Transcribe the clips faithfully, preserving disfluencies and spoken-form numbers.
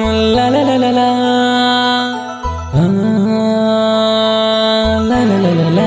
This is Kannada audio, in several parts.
La la la la la. Ah, la la la la la.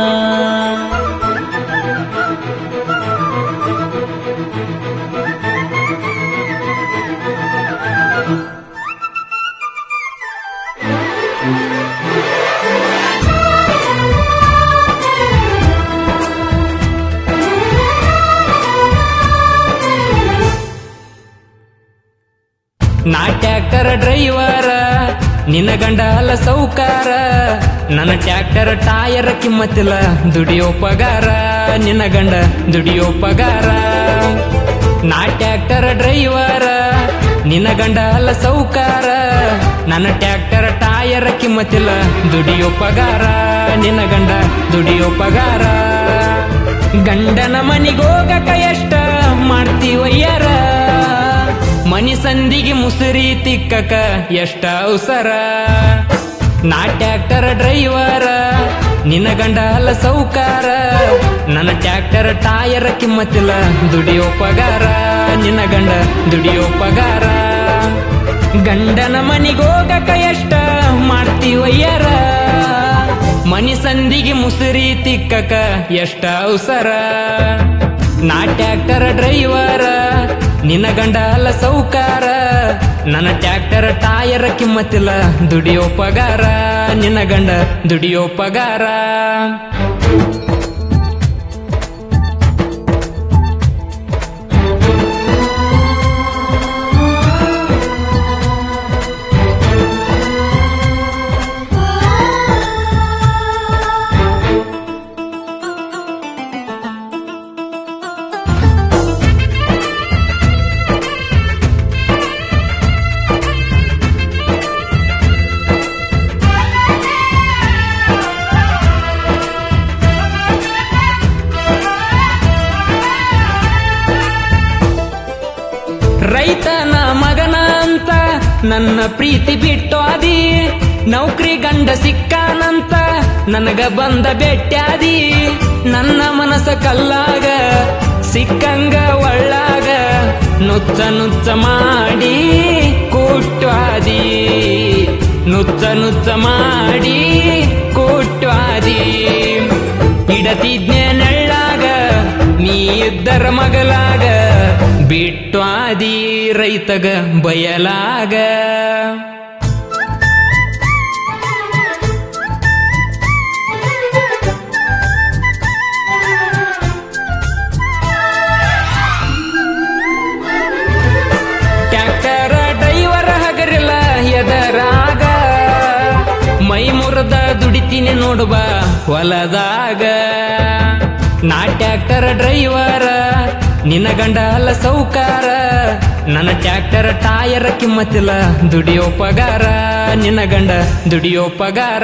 ನಾ ಟ್ಯಾಕ್ಟರ್ ಡ್ರೈವರ ನಿನ್ನ ಗಂಡ ಅಲ್ಲ ಸೌಕಾರ ನನ್ನ ಟ್ಯಾಕ್ಟರ್ ಟೈರ್ ಕಿಮ್ಮತ್ತಿಲ್ಲ ದುಡಿಯೋ ಪಗಾರ ನಿನ್ನ ಗಂಡ ದುಡಿಯೋ ಪಗಾರ ನಾ ಟ್ಯಾಕ್ಟರ್ ಡ್ರೈವರ ನಿನ್ನ ಗಂಡ ಅಲ್ಲ ಸೌಕಾರ ನನ್ನ ಟ್ಯಾಕ್ಟರ್ ಟೈರ್ ಕಿಮ್ಮತ್ತಿಲ್ಲ ದುಡಿಯೋ ಪಗಾರ ನಿನ್ನ ಗಂಡ ದುಡಿಯೋ ಪಗಾರ ಗಂಡನ ಮನಿಗೋಗಕ ಎಷ್ಟ ಮಾಡ್ತೀವಯ್ಯಾರ ಮನಿ ಸಂದಿಗೆ ಮುಸುರಿ ತಿಕ್ಕಕ ಎಷ್ಟ ಅವಸರ ನಾ ಟ್ಯಾಕ್ಟರ್ ಡ್ರೈವರ ನಿನ್ನ ಗಂಡ ಅಲ್ಲ ಸೌಕಾರ ನನ್ನ ಟ್ಯಾಕ್ಟರ್ ಟೈರ್ ಕಿಮ್ಮತ್ತಿಲ್ಲ ದುಡಿಯೋ ಪಗಾರ ನಿನ್ನ ಗಂಡ ದುಡಿಯೋ ಪಗಾರ ಗಂಡನ ಮನಿಗೋಗಕ ಎಷ್ಟ ಮಾಡ್ತೀವಯ್ಯಾರ ಮನಿ ಸಂದಿಗೆ ಮುಸುರಿ ತಿಕ್ಕಕ ಎಷ್ಟ ಅವಸರ ನಾ ಟ್ಯಾಕ್ಟರ್ ಡ್ರೈವರ ನಿನ್ನ ಗಂಡ ಅಲ್ಲ ಸೌಕಾರ ನನ್ನ ಟ್ಯಾಕ್ಟರ್ ಟೈರ್ ಕಿಮ್ಮತ್ತಿಲ್ಲ ದುಡಿಯೋ ಪಗಾರ ನಿನ್ನ ಗಂಡ ದುಡಿಯೋ ಪಗಾರ ರೈತನ ಮಗನ ಅಂತ ನನ್ನ ಪ್ರೀತಿ ಬಿಟ್ಟು ಅದಿ ನೌಕರಿ ಗಂಡ ಸಿಕ್ಕಾನಂತ ನನಗ ಬಂದ ಬೆಟ್ಟ್ಯಾದಿ ನನ್ನ ಮನಸ ಕಲ್ಲಾಗ ಸಿಕ್ಕಂಗ ಒಳ್ಳಾಗ ನುಚ್ಚ ನುಚ್ಚ ಮಾಡಿ ಕೂಟ್ವಾದಿ ನುಚ್ಚ ನುಚ್ಚ ಮಾಡಿ ಕೂಟ್ವಾದಿ ಇಡತಿದ್ನೆ ನೆಳ್ಳಾಗ ನೀ ಇದ್ದರ ಮಗಲಾಗ ಬಿಟ್ಟು ಆದಿ ರೈತಗ ಬಯಲಾಗ ಟ್ಯಾಕ್ಟರ್ ಡ್ರೈವರ್ ಹಗರಿಲ್ಲ ಎದರಾಗ ಮೈ ಮುರದ ದುಡಿತೀನಿ ನೋಡುವ ಹೊಲದಾಗ ನಾ ಟ್ಯಾಕ್ಟರ್ ಡ್ರೈವರ ನಿನ್ನ ಗಂಡ ಅಲ್ಲ ಸೌಕಾರ ನನ್ನ ಟ್ಯಾಕ್ಟರ್ ಟೈರ್ ಕಿಮ್ಮತ್ತಿಲ್ಲ ದುಡಿಯೋ ಪಗಾರ ನಿನ್ನ ಗಂಡ ದುಡಿಯೋ ಪಗಾರ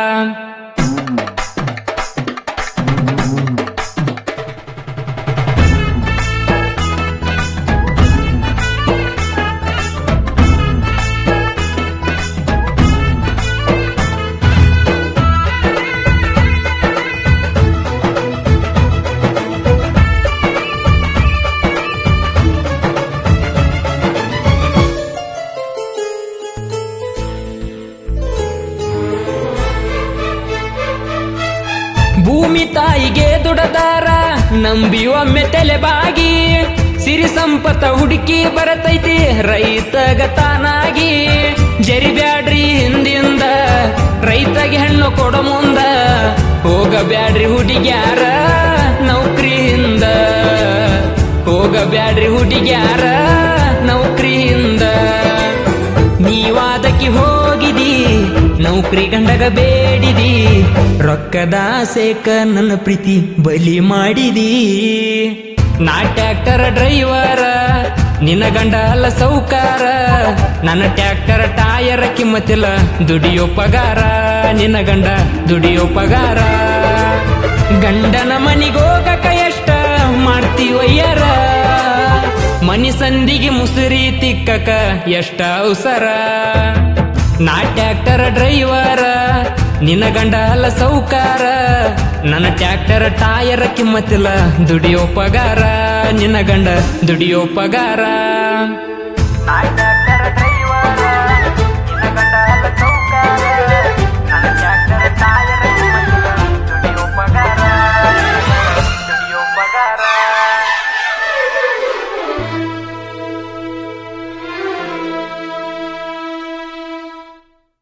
ಭೂಮಿ ತಾಯಿಗೆ ದುಡದಾರ ನಂಬಿ ಒಮ್ಮೆ ತಲೆಬಾಗಿ ಸಿರಿ ಸಂಪತ್ತ ಹುಡುಕಿ ಬರತೈತಿ ರೈತಗ ತಾನಾಗಿ ಜರಿಬ್ಯಾಡ್ರಿ ಹಿಂದಿಂದ ರೈತಗೆ ಹೆಣ್ಣು ಕೊಡ ಮುಂದ ಹೋಗಬ್ಯಾಡ್ರಿ ಹುಡುಗ್ಯಾರ ನೌಕರಿಯಿಂದ ಹೋಗಬ್ಯಾಡ್ರಿ ಹುಡುಗ್ಯಾರ ನೌಕರಿಯಿಂದ ನೀವಾದಕ್ಕೆ ಹೋಗಿದಿ ನೌಕರಿ ಗಂಡಗ ಬೇಡಿದಿ ರೊಕ್ಕದ ಆಸೆಕ ನನ್ನ ಪ್ರೀತಿ ಬಲಿ ಮಾಡಿದಿ ನಾ ಟ್ಯಾಕ್ಟರ್ ಡ್ರೈವರ ನಿನ್ನ ಗಂಡ ಅಲ್ಲ ಸೌಕಾರ ನನ್ನ ಟ್ಯಾಕ್ಟರ್ ಟೈರ್ ಕಿಮ್ಮತ್ತಿಲ್ಲ ದುಡಿಯೋ ಪಗಾರ ನಿನ್ನ ಗಂಡ ದುಡಿಯೋ ಪಗಾರ ಗಂಡನ ಮನಿಗೋಗಕ ಎಷ್ಟ ಮಾಡ್ತೀವಯ್ಯಾರ ಮನಿ ಸಂದಿಗೆ ಮುಸುರಿ ತಿಕ್ಕಕ ಎಷ್ಟ ಅವಸರ ನಾ ಟ್ಯಾಕ್ಟರ್ ಡ್ರೈವರ ನಿನ್ನ ಗಂಡ ಅಲ್ಲ ಸೌಕಾರ ನನ್ನ ಟ್ಯಾಕ್ಟರ್ ಟೈರ್ ಕಿಮ್ಮತ್ತಿಲ್ಲ ದುಡಿಯೋ ಪಗಾರ ನಿನ್ನ ಗಂಡ ದುಡಿಯೋ ಪಗಾರ